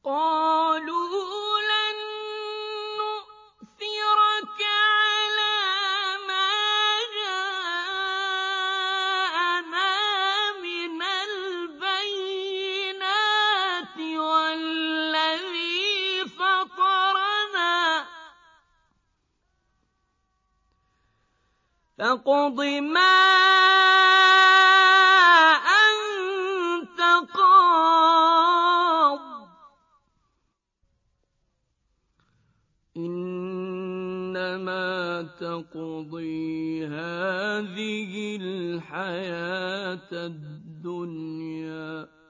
قالوا لن نؤثرك على ما جاءنا من البينات والذي فطرنا فاقض ما أنت قاض إنما تقضي هذه الحياة الدنيا